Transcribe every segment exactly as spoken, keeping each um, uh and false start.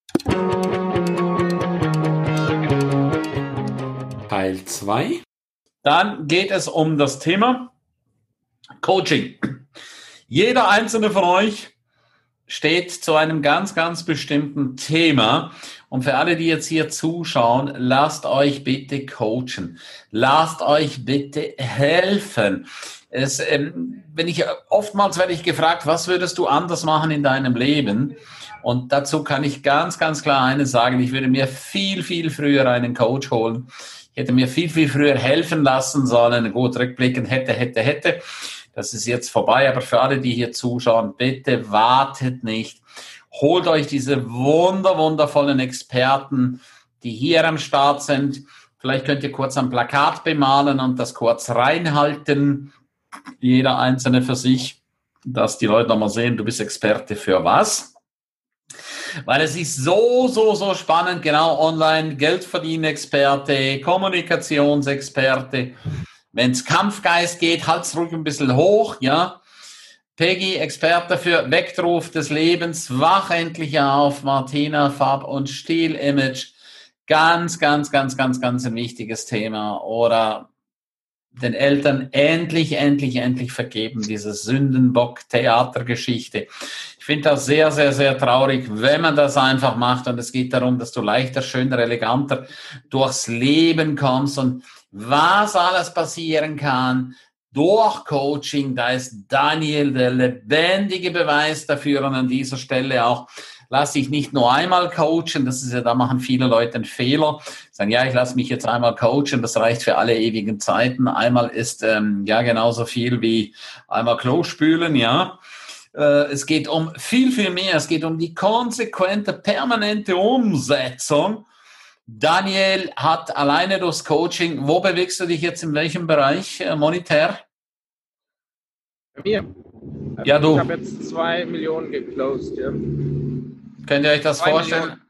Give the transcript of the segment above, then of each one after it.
Teil zwei. Dann geht es um das Thema Coaching. Jeder einzelne von euch steht zu einem ganz, ganz bestimmten Thema. Und für alle, die jetzt hier zuschauen, lasst euch bitte coachen. Lasst euch bitte helfen. Es, ähm, wenn ich, oftmals werde ich gefragt, was würdest du anders machen in deinem Leben? Und dazu kann ich ganz, ganz klar eines sagen. Ich würde mir viel, viel früher einen Coach holen. Ich hätte mir viel, viel früher helfen lassen sollen. Gut, rückblickend hätte, hätte, hätte. Das ist jetzt vorbei. Aber für alle, die hier zuschauen, bitte wartet nicht. Holt euch diese wunder, wundervollen Experten, die hier am Start sind. Vielleicht könnt ihr kurz ein Plakat bemalen und das kurz reinhalten. Jeder Einzelne für sich, dass die Leute nochmal sehen, du bist Experte für was. Weil es ist so, so, so spannend, genau, online, Geldverdienen-Experte, Kommunikationsexperte. Wenn es Kampfgeist geht, halt's ruhig ein bisschen hoch, ja. Peggy, Experte für Weckruf des Lebens, wach endlich auf. Martina, Farb- und Stil-Image, ganz, ganz, ganz, ganz, ganz ein wichtiges Thema. Oder den Eltern endlich, endlich, endlich vergeben, diese Sündenbock-Theatergeschichte. Ich finde das sehr, sehr, sehr traurig, wenn man das einfach macht. Und es geht darum, dass du leichter, schöner, eleganter durchs Leben kommst. Und was alles passieren kann durch Coaching, da ist Daniel der lebendige Beweis dafür. Und an dieser Stelle auch, lass dich nicht nur einmal coachen, das ist ja, da machen viele Leute einen Fehler, sagen, ja, ich lasse mich jetzt einmal coachen, das reicht für alle ewigen Zeiten. Einmal ist ähm, ja genauso viel wie einmal Klo spülen, ja. Äh, es geht um viel, viel mehr, es geht um die konsequente, permanente Umsetzung. Daniel hat alleine durchs Coaching, wo bewegst du dich jetzt, in welchem Bereich äh, monetär? Bei mir? Ja, du. Ich habe jetzt zwei Millionen geclosed, ja. Könnt ihr euch das Zwei vorstellen? Millionen.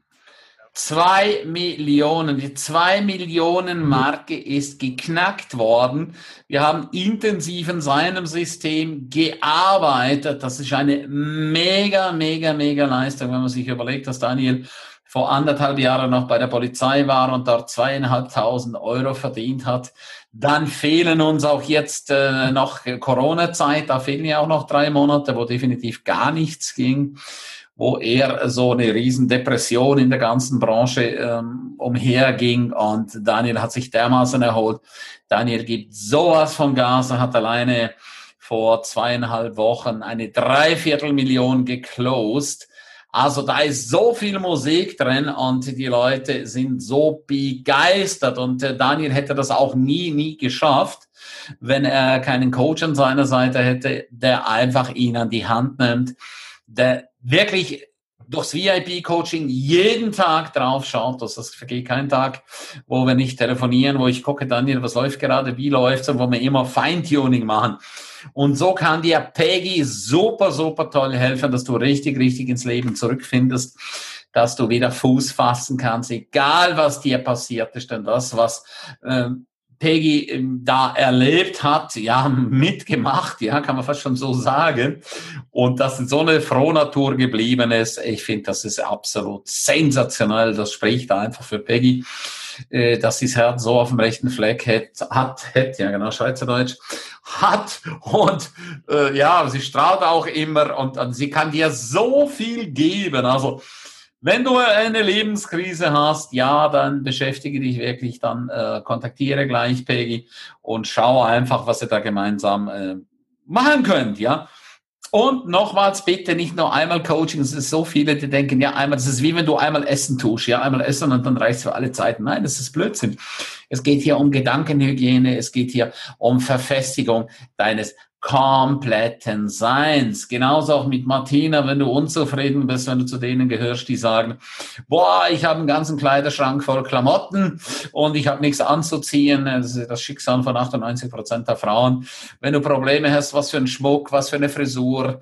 Zwei Millionen. Die zwei Millionen Marke ist geknackt worden. Wir haben intensiv in seinem System gearbeitet. Das ist eine mega, mega, mega Leistung, wenn man sich überlegt, dass Daniel vor anderthalb Jahren noch bei der Polizei war und dort zweieinhalbtausend Euro verdient hat. Dann fehlen uns auch jetzt äh, noch Corona-Zeit. Da fehlen ja auch noch drei Monate, wo definitiv gar nichts ging, wo eher so eine riesen Depression in der ganzen Branche ähm, umherging. Und Daniel hat sich dermaßen erholt. Daniel gibt sowas von Gas. Er hat alleine vor zweieinhalb Wochen eine Dreiviertelmillion geclosed. Also da ist so viel Musik drin und die Leute sind so begeistert. Und äh, Daniel hätte das auch nie, nie geschafft, wenn er keinen Coach an seiner Seite hätte, der einfach ihn an die Hand nimmt, der wirklich durchs V I P-Coaching jeden Tag drauf schaut. Das vergeht kein Tag, wo wir nicht telefonieren, wo ich gucke, Daniel, was läuft gerade, wie läuft's, und wo wir immer Feintuning machen. Und so kann dir Peggy super, super toll helfen, dass du richtig, richtig ins Leben zurückfindest, dass du wieder Fuß fassen kannst, egal was dir passiert ist. Denn das, was ähm, Peggy ähm, da erlebt hat, ja, mitgemacht, ja, kann man fast schon so sagen. Und dass so eine Frohnatur geblieben ist, ich finde, das ist absolut sensationell. Das spricht einfach für Peggy, äh, dass sie das Herz so auf dem rechten Fleck hat, hat, hat ja genau, Schweizerdeutsch, hat. Und äh, ja, sie strahlt auch immer und, und sie kann dir so viel geben. Also, wenn du eine Lebenskrise hast, ja, dann beschäftige dich wirklich, dann äh, kontaktiere gleich Peggy und schau einfach, was ihr da gemeinsam äh, machen könnt, ja. Und nochmals bitte nicht nur einmal Coaching, es ist so viele, die denken, ja, einmal, das ist wie wenn du einmal Essen tust, ja, einmal essen und dann reicht's für alle Zeiten. Nein, das ist Blödsinn. Es geht hier um Gedankenhygiene, es geht hier um Verfestigung deines kompletten Seins. Genauso auch mit Martina, wenn du unzufrieden bist, wenn du zu denen gehörst, die sagen, boah, ich habe einen ganzen Kleiderschrank voll Klamotten und ich habe nichts anzuziehen. Das ist das Schicksal von achtundneunzig Prozent der Frauen. Wenn du Probleme hast, was für ein Schmuck, was für eine Frisur,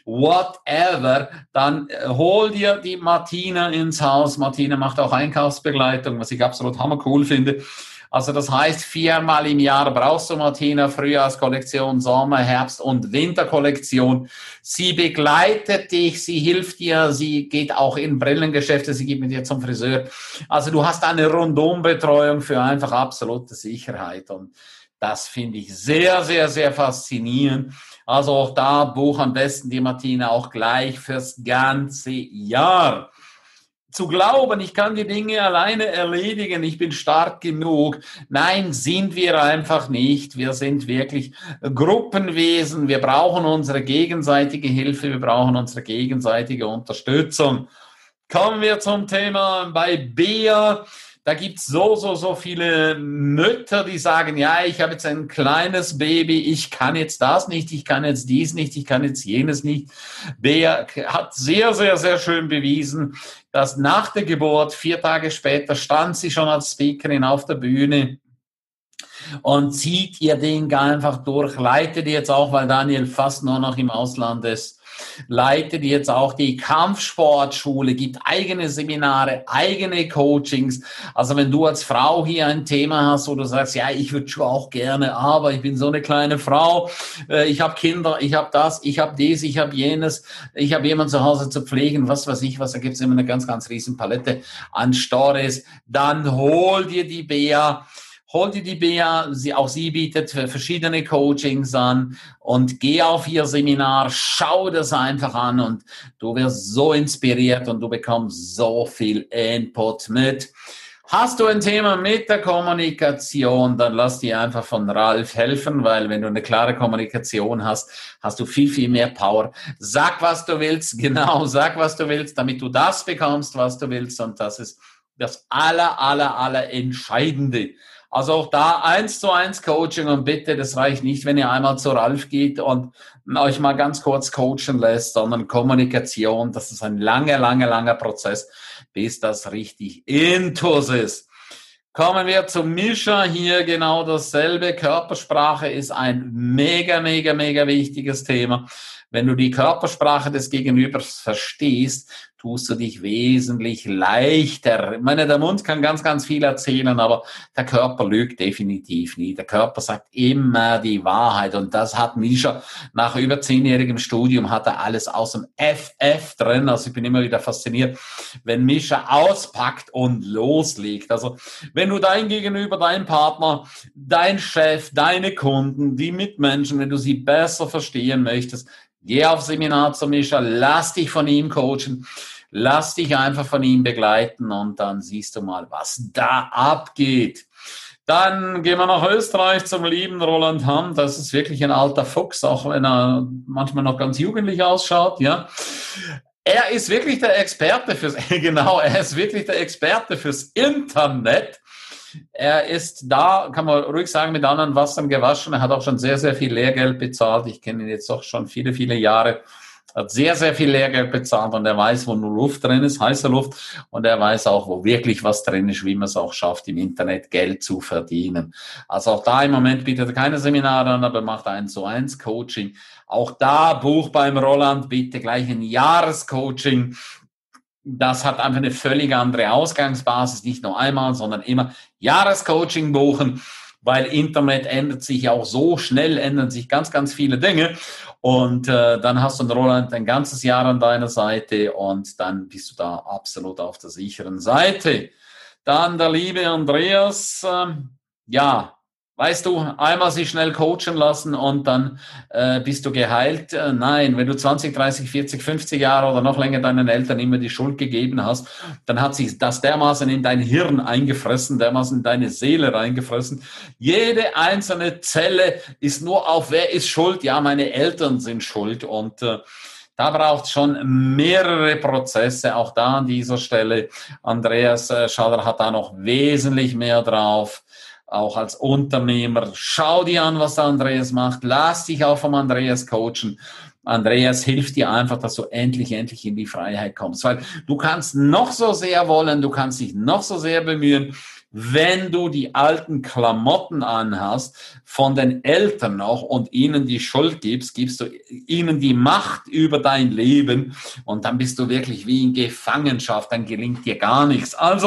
whatever, dann hol dir die Martina ins Haus. Martina macht auch Einkaufsbegleitung, was ich absolut hammercool finde. Also das heißt, viermal im Jahr brauchst du Martina, Frühjahrskollektion, Sommer, Herbst und Winterkollektion. Sie begleitet dich, sie hilft dir, sie geht auch in Brillengeschäfte, sie geht mit dir zum Friseur. Also du hast eine Rundumbetreuung für einfach absolute Sicherheit und das finde ich sehr, sehr, sehr faszinierend. Also auch da buch am besten die Martina auch gleich fürs ganze Jahr. Zu glauben, ich kann die Dinge alleine erledigen, ich bin stark genug. Nein, sind wir einfach nicht. Wir sind wirklich Gruppenwesen. Wir brauchen unsere gegenseitige Hilfe, wir brauchen unsere gegenseitige Unterstützung. Kommen wir zum Thema bei Bea. Da gibt's so, so, so viele Mütter, die sagen, ja, ich habe jetzt ein kleines Baby, ich kann jetzt das nicht, ich kann jetzt dies nicht, ich kann jetzt jenes nicht. Bea hat sehr, sehr, sehr schön bewiesen, dass nach der Geburt, vier Tage später, stand sie schon als Speakerin auf der Bühne und zieht ihr Ding einfach durch, leitet jetzt auch, weil Daniel fast nur noch im Ausland ist, leitet jetzt auch die Kampfsportschule, gibt eigene Seminare, eigene Coachings. Also wenn du als Frau hier ein Thema hast, wo du sagst, ja, ich würde schon auch gerne, aber ich bin so eine kleine Frau, ich habe Kinder, ich habe das, ich habe dies, ich habe jenes, ich habe jemanden zu Hause zu pflegen, was weiß ich was, da gibt es immer eine ganz, ganz riesen Palette an Stories, dann hol dir die Bea. Hol dir die Bea, sie, auch sie bietet verschiedene Coachings an und geh auf ihr Seminar, schau das einfach an und du wirst so inspiriert und du bekommst so viel Input mit. Hast du ein Thema mit der Kommunikation, dann lass dir einfach von Ralf helfen, weil wenn du eine klare Kommunikation hast, hast du viel, viel mehr Power. Sag, was du willst, genau, sag, was du willst, damit du das bekommst, was du willst und das ist das aller, aller, aller Entscheidende. Also auch da eins zu eins Coaching und bitte, das reicht nicht, wenn ihr einmal zu Ralf geht und euch mal ganz kurz coachen lässt, sondern Kommunikation, das ist ein langer, langer, langer Prozess, bis das richtig intus ist. Kommen wir zu Mischa, hier genau dasselbe. Körpersprache ist ein mega, mega, mega wichtiges Thema. Wenn du die Körpersprache des Gegenübers verstehst, tust du dich wesentlich leichter. Ich meine, der Mund kann ganz, ganz viel erzählen, aber der Körper lügt definitiv nie. Der Körper sagt immer die Wahrheit und das hat Mischa nach über zehnjährigem Studium hat er alles aus dem F F drin. Also ich bin immer wieder fasziniert, wenn Mischa auspackt und loslegt. Also wenn du dein Gegenüber, dein Partner, dein Chef, deine Kunden, die Mitmenschen, wenn du sie besser verstehen möchtest, geh auf Seminar zu Mischa, lass dich von ihm coachen, lass dich einfach von ihm begleiten und dann siehst du mal, was da abgeht. Dann gehen wir nach Österreich zum lieben Roland Hamm. Das ist wirklich ein alter Fuchs, auch wenn er manchmal noch ganz jugendlich ausschaut, ja. Er ist wirklich der Experte fürs, genau, er ist wirklich der Experte fürs Internet. Er ist da, kann man ruhig sagen, mit anderen Wassern gewaschen. Er hat auch schon sehr, sehr viel Lehrgeld bezahlt. Ich kenne ihn jetzt doch schon viele, viele Jahre. Hat sehr, sehr viel Lehrgeld bezahlt und er weiß, wo nur Luft drin ist, heiße Luft. Und er weiß auch, wo wirklich was drin ist, wie man es auch schafft, im Internet Geld zu verdienen. Also auch da im Moment bietet er keine Seminare an, aber macht eins zu eins Coaching. Auch da buch beim Roland bitte gleich ein Jahrescoaching. Das hat einfach eine völlig andere Ausgangsbasis, nicht nur einmal, sondern immer Jahrescoaching buchen, weil Internet ändert sich ja auch so schnell, ändern sich ganz, ganz viele Dinge und äh, dann hast du einen Roland ein ganzes Jahr an deiner Seite und dann bist du da absolut auf der sicheren Seite. Dann der liebe Andreas, äh, ja, weißt du, einmal sich schnell coachen lassen und dann äh, bist du geheilt. Äh, nein, wenn du zwanzig, dreißig, vierzig, fünfzig Jahre oder noch länger deinen Eltern immer die Schuld gegeben hast, dann hat sich das dermaßen in dein Hirn eingefressen, dermaßen in deine Seele reingefressen. Jede einzelne Zelle ist nur auf, wer ist schuld? Ja, meine Eltern sind schuld und äh, da braucht es schon mehrere Prozesse, auch da an dieser Stelle. Andreas äh, Schaller hat da noch wesentlich mehr drauf. Auch als Unternehmer, schau dir an, was der Andreas macht, lass dich auch vom Andreas coachen. Andreas hilft dir einfach, dass du endlich, endlich in die Freiheit kommst, weil du kannst noch so sehr wollen, du kannst dich noch so sehr bemühen, wenn du die alten Klamotten anhast von den Eltern noch und ihnen die Schuld gibst, gibst du ihnen die Macht über dein Leben und dann bist du wirklich wie in Gefangenschaft, dann gelingt dir gar nichts. Also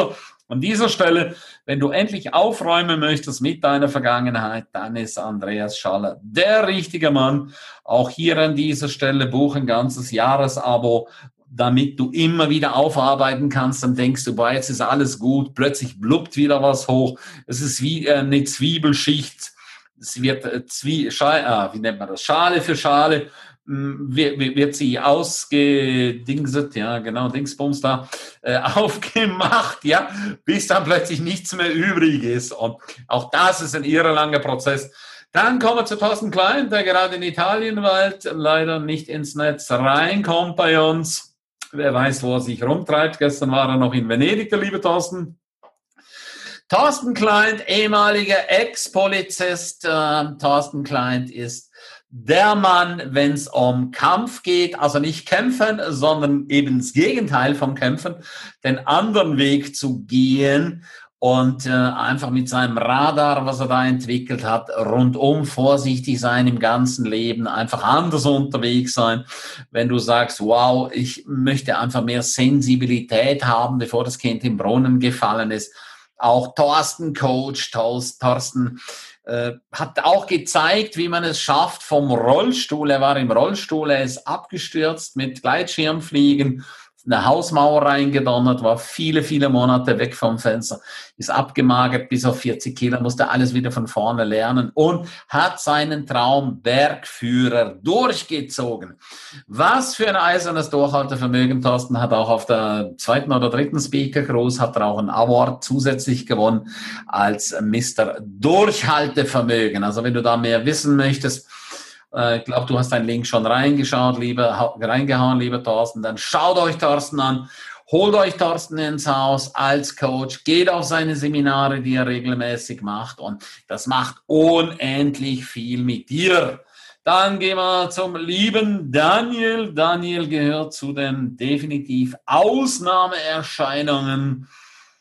An dieser Stelle, wenn du endlich aufräumen möchtest mit deiner Vergangenheit, dann ist Andreas Schaller der richtige Mann. Auch hier an dieser Stelle buch ein ganzes Jahresabo, damit du immer wieder aufarbeiten kannst. Dann denkst du, boah, jetzt ist alles gut, plötzlich blubbt wieder was hoch. Es ist wie eine Zwiebelschicht. Es wird Zwie Schale, ah, wie nennt man das? Schale für Schale. Wird, wird sie ausgedingset, ja, genau, Dingsbums da, äh, aufgemacht, ja, bis dann plötzlich nichts mehr übrig ist. Und auch das ist ein irre langer Prozess. Dann kommen wir zu Thorsten Klein, der gerade in Italien weilt, leider nicht ins Netz reinkommt bei uns. Wer weiß, wo er sich rumtreibt. Gestern war er noch in Venedig, der liebe Thorsten. Thorsten Klein, ehemaliger Ex-Polizist. Äh, Thorsten Klein ist der Mann, wenn es um Kampf geht, also nicht kämpfen, sondern eben das Gegenteil vom Kämpfen, den anderen Weg zu gehen und äh, einfach mit seinem Radar, was er da entwickelt hat, rundum vorsichtig sein im ganzen Leben, einfach anders unterwegs sein. Wenn du sagst, wow, ich möchte einfach mehr Sensibilität haben, bevor das Kind im Brunnen gefallen ist. Auch Thorsten Coach, Thorsten äh, hat auch gezeigt, wie man es schafft vom Rollstuhl. Er war im Rollstuhl, er ist abgestürzt mit Gleitschirmfliegen, eine Hausmauer reingedonnert, war viele, viele Monate weg vom Fenster, ist abgemagert bis auf vierzig Kilo, musste alles wieder von vorne lernen und hat seinen Traum Bergführer durchgezogen. Was für ein eisernes Durchhaltevermögen. Thorsten hat auch auf der zweiten oder dritten Speaker Cruise hat er auch einen Award zusätzlich gewonnen als Mister Durchhaltevermögen. Also wenn du da mehr wissen möchtest, ich glaube, du hast deinen Link schon reingeschaut, lieber, reingehauen, lieber Thorsten. Dann schaut euch Thorsten an, holt euch Thorsten ins Haus als Coach, geht auf seine Seminare, die er regelmäßig macht und das macht unendlich viel mit dir. Dann gehen wir zum lieben Daniel. Daniel gehört zu den definitiv Ausnahmeerscheinungen.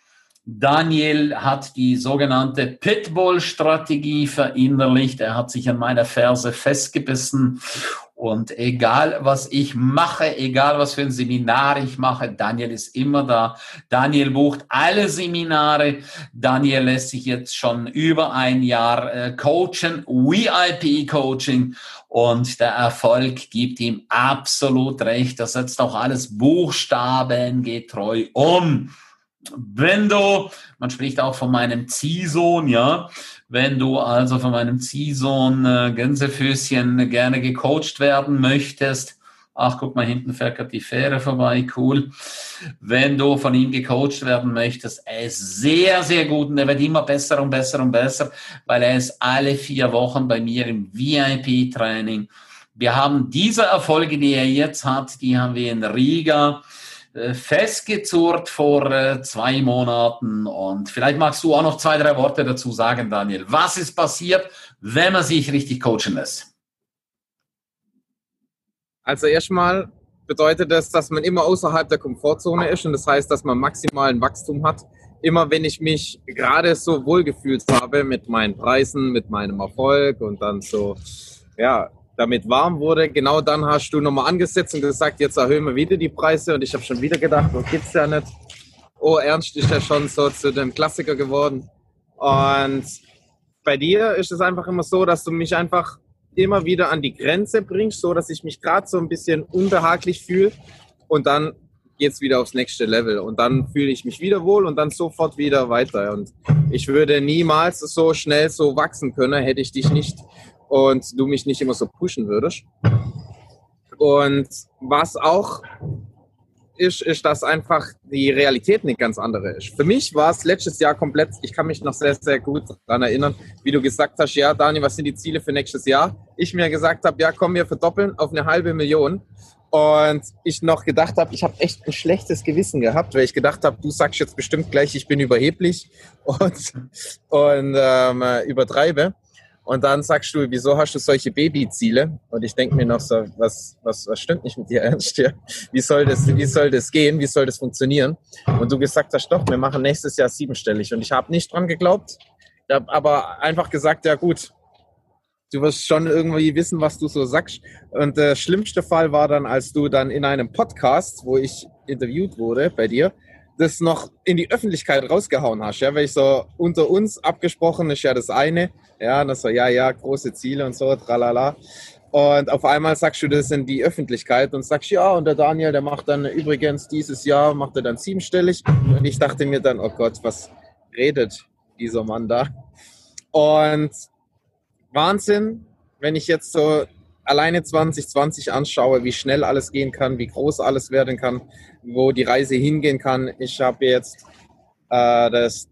Daniel hat die sogenannte Pitbull-Strategie verinnerlicht. Er hat sich an meiner Ferse festgebissen. Und egal, was ich mache, egal, was für ein Seminar ich mache, Daniel ist immer da. Daniel bucht alle Seminare. Daniel lässt sich jetzt schon über ein Jahr äh, coachen, V I P-Coaching. Und der Erfolg gibt ihm absolut recht. Er setzt auch alles buchstabengetreu um. Wenn du, man spricht auch von meinem Ziehsohn, ja, wenn du also von meinem Ziehsohn äh, Gänsefüßchen gerne gecoacht werden möchtest, ach, guck mal, hinten fährt gerade die Fähre vorbei, cool. Wenn du von ihm gecoacht werden möchtest, er ist sehr, sehr gut und er wird immer besser und besser und besser, weil er ist alle vier Wochen bei mir im V I P-Training. Wir haben diese Erfolge, die er jetzt hat, die haben wir in Riga festgezurrt vor äh, zwei Monaten und vielleicht magst du auch noch zwei, drei Worte dazu sagen, Daniel. Was ist passiert, wenn man sich richtig coachen lässt? Also erstmal bedeutet das, dass man immer außerhalb der Komfortzone ist und das heißt, dass man maximalen Wachstum hat. Immer wenn ich mich gerade so wohlgefühlt habe mit meinen Preisen, mit meinem Erfolg und dann so, ja, damit warm wurde, genau dann hast du nochmal angesetzt und gesagt, jetzt erhöhen wir wieder die Preise und ich habe schon wieder gedacht, das gibt's ja nicht. Oh, Ernst ist ja schon so zu dem Klassiker geworden. Und bei dir ist es einfach immer so, dass du mich einfach immer wieder an die Grenze bringst, so dass ich mich gerade so ein bisschen unbehaglich fühle und dann geht's wieder aufs nächste Level und dann fühle ich mich wieder wohl und dann sofort wieder weiter. Und ich würde niemals so schnell so wachsen können, hätte ich dich nicht und du mich nicht immer so pushen würdest. Und was auch ist, ist, dass einfach die Realität eine ganz andere ist. Für mich war es letztes Jahr komplett, ich kann mich noch sehr, sehr gut daran erinnern, wie du gesagt hast, ja, Daniel, was sind die Ziele für nächstes Jahr? Ich mir gesagt habe, ja, komm, wir verdoppeln auf eine halbe Million. Und ich noch gedacht habe, ich habe echt ein schlechtes Gewissen gehabt, weil ich gedacht habe, du sagst jetzt bestimmt gleich, ich bin überheblich und, und ähm, übertreibe. Und dann sagst du, wieso hast du solche Babyziele? Und ich denke mir noch so, was, was, was stimmt nicht mit dir ernst hier? Wie soll das, wie soll das gehen? Wie soll das funktionieren? Und du gesagt hast, doch, wir machen nächstes Jahr siebenstellig. Und ich habe nicht dran geglaubt. Ich habe aber einfach gesagt, ja gut, du wirst schon irgendwie wissen, was du so sagst. Und der schlimmste Fall war dann, als du dann in einem Podcast, wo ich interviewt wurde bei dir, das noch in die Öffentlichkeit rausgehauen hast, ja, weil ich so unter uns abgesprochen ist ja das eine, ja, das so, ja, ja, große Ziele und so, tralala. Und auf einmal sagst du das in die Öffentlichkeit und sagst, ja, und der Daniel, der macht dann übrigens dieses Jahr, macht er dann siebenstellig. Und ich dachte mir dann, oh Gott, was redet dieser Mann da? Und Wahnsinn, wenn ich jetzt so alleine zwanzig zwanzig anschaue, wie schnell alles gehen kann, wie groß alles werden kann, wo die Reise hingehen kann. Ich habe jetzt äh, das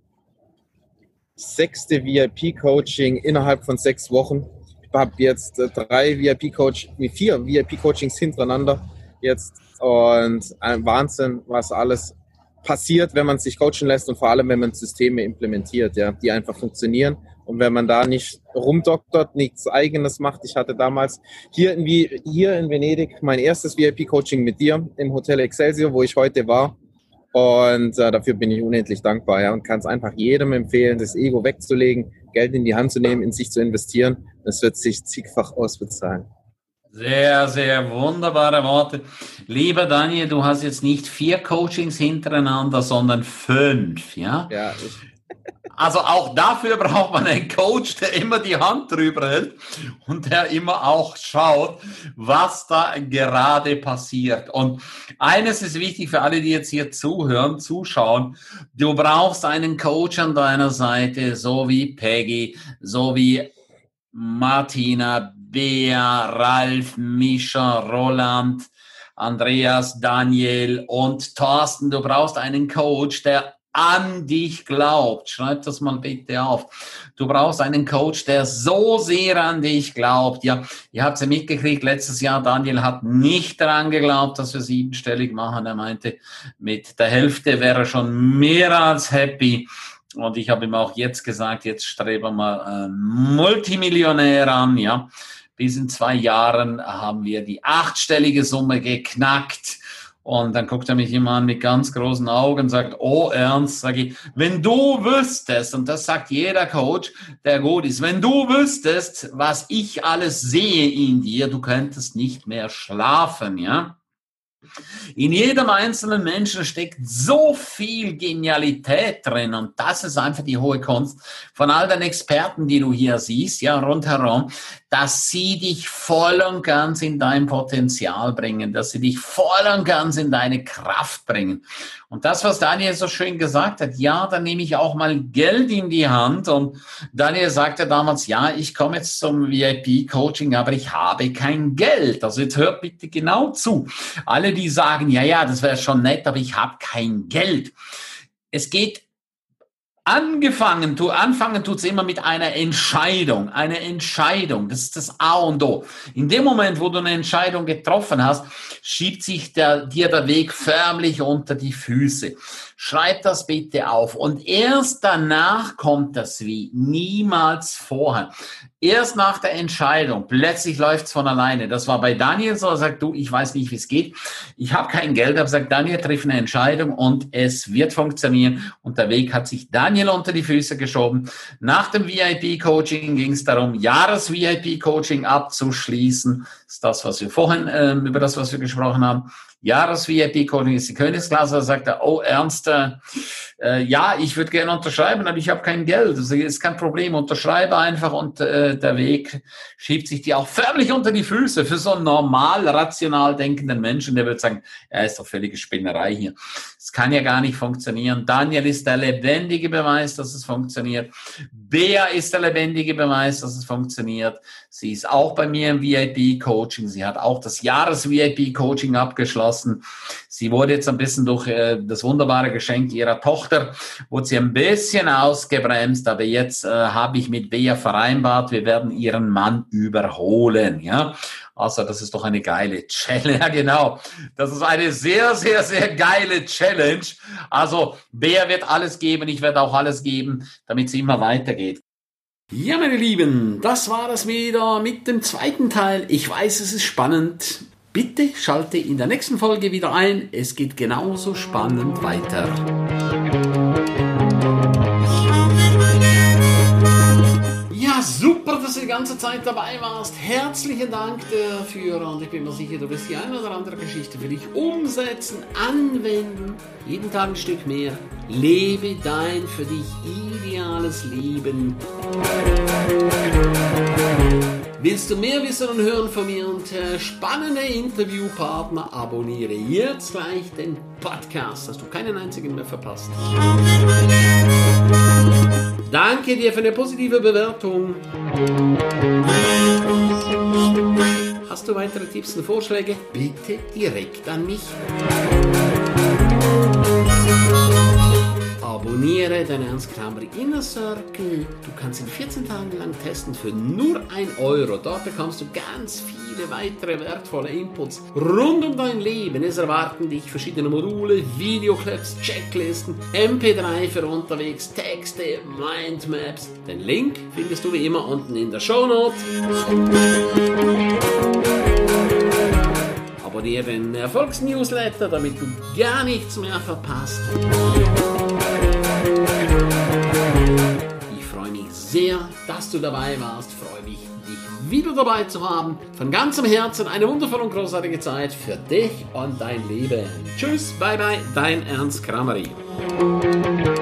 sechste V I P-Coaching innerhalb von sechs Wochen. Ich habe jetzt äh, drei V I P-Coach, nee, vier V I P-Coachings hintereinander jetzt und ein Wahnsinn, was alles passiert, wenn man sich coachen lässt und vor allem, wenn man Systeme implementiert, ja, die einfach funktionieren. Und wenn man da nicht rumdoktert, nichts Eigenes macht. Ich hatte damals hier in, hier in Venedig mein erstes V I P-Coaching mit dir im Hotel Excelsior, wo ich heute war. Und äh, dafür bin ich unendlich dankbar, ja, und kann es einfach jedem empfehlen, das Ego wegzulegen, Geld in die Hand zu nehmen, in sich zu investieren. Das wird sich zigfach ausbezahlen. Sehr, sehr wunderbare Worte. Lieber Daniel, du hast jetzt nicht vier Coachings hintereinander, sondern fünf, ja? Ja, ich Also auch dafür braucht man einen Coach, der immer die Hand drüber hält und der immer auch schaut, was da gerade passiert. Und eines ist wichtig für alle, die jetzt hier zuhören, zuschauen. Du brauchst einen Coach an deiner Seite, so wie Peggy, so wie Martina, Bea, Ralf, Mischa, Roland, Andreas, Daniel und Thorsten. Du brauchst einen Coach, der an dich glaubt. Schreib das mal bitte auf. Du brauchst einen Coach, der so sehr an dich glaubt. Ja, ihr habt es ja mitgekriegt, letztes Jahr, Daniel hat nicht daran geglaubt, dass wir siebenstellig machen. Er meinte, mit der Hälfte wäre er schon mehr als happy. Und ich habe ihm auch jetzt gesagt, jetzt streben wir äh, Multimillionär an. Ja, bis in zwei Jahren haben wir die achtstellige Summe geknackt. Und dann guckt er mich immer an mit ganz großen Augen und sagt, oh Ernst, sage ich, wenn du wüsstest, und das sagt jeder Coach, der gut ist, wenn du wüsstest, was ich alles sehe in dir, du könntest nicht mehr schlafen, ja. In jedem einzelnen Menschen steckt so viel Genialität drin und das ist einfach die hohe Kunst von all den Experten, die du hier siehst, ja, rundherum, dass sie dich voll und ganz in dein Potenzial bringen, dass sie dich voll und ganz in deine Kraft bringen. Und das, was Daniel so schön gesagt hat, ja, dann nehme ich auch mal Geld in die Hand. Und Daniel sagte damals, ja, ich komme jetzt zum V I P-Coaching, aber ich habe kein Geld. Also jetzt hört bitte genau zu. Alle, die sagen, ja, ja, das wäre schon nett, aber ich habe kein Geld. Es geht Angefangen, tu, anfangen tut's immer mit einer Entscheidung, eine Entscheidung, das ist das A und O. In dem Moment, wo du eine Entscheidung getroffen hast, schiebt sich der, dir der Weg förmlich unter die Füße. Schreib das bitte auf und erst danach kommt das Wie, niemals vorher. Erst nach der Entscheidung, plötzlich läuft's von alleine. Das war bei Daniel so, er sagt, du, ich weiß nicht, wie es geht, ich habe kein Geld, aber sagt, Daniel, triff eine Entscheidung und es wird funktionieren und der Weg hat sich Daniel unter die Füße geschoben. Nach dem V I P-Coaching ging es darum, Jahres-V I P-Coaching abzuschließen. Das ist das, was wir vorhin, äh, über das, was wir gesprochen haben. Jahres-V I P-Coaching ist die Königsklasse. Da sagt er, oh, Ernst, äh, ja, ich würde gerne unterschreiben, aber ich habe kein Geld. Das ist kein Problem. Unterschreibe einfach und äh, der Weg schiebt sich dir auch förmlich unter die Füße. Für so einen normal, rational denkenden Menschen, der würde sagen, ja, ist doch völlige Spinnerei hier. Das kann ja gar nicht funktionieren. Daniel ist der lebendige Beweis, dass es funktioniert. Bea ist der lebendige Beweis, dass es funktioniert. Sie ist auch bei mir im V I P-Coaching. Sie hat auch das Jahres-V I P-Coaching abgeschlossen. Sie wurde jetzt ein bisschen durch äh, das wunderbare Geschenk ihrer Tochter, wurde sie ein bisschen ausgebremst, aber jetzt äh, habe ich mit Bea vereinbart, wir werden ihren Mann überholen, ja. Also das ist doch eine geile Challenge. Ja, genau. Das ist eine sehr, sehr, sehr geile Challenge. Also Bea wird alles geben, ich werde auch alles geben, damit es immer weitergeht. Ja, meine Lieben, das war es wieder mit dem zweiten Teil. Ich weiß, es ist spannend. Bitte schalte in der nächsten Folge wieder ein. Es geht genauso spannend weiter. Ja, super, dass ihr ganz ganze Zeit dabei warst. Herzlichen Dank dafür und ich bin mir sicher, du wirst die eine oder andere Geschichte für dich umsetzen, anwenden. Jeden Tag ein Stück mehr. Lebe dein für dich ideales Leben. Willst du mehr wissen und hören von mir und äh, spannende Interviewpartner? Abonniere jetzt gleich den Podcast, dass du keinen einzigen mehr verpasst. Danke dir für eine positive Bewertung. Hast du weitere Tipps und Vorschläge? Bitte direkt an mich. Abonniere den Ernst Krameri Inner Circle. Du kannst ihn vierzehn Tage lang testen für nur ein Euro. Dort bekommst du ganz viele weitere wertvolle Inputs rund um dein Leben. Es erwarten dich verschiedene Module, Videoclips, Checklisten, M P drei für unterwegs, Texte, Mindmaps. Den Link findest du wie immer unten in der Shownote. Abonniere den Erfolgsnewsletter, damit du gar nichts mehr verpasst. Ich freue mich sehr, dass du dabei warst. Ich freue mich, dich wieder dabei zu haben. Von ganzem Herzen eine wundervolle und großartige Zeit für dich und dein Leben. Tschüss, bye bye, dein Ernst Krameri.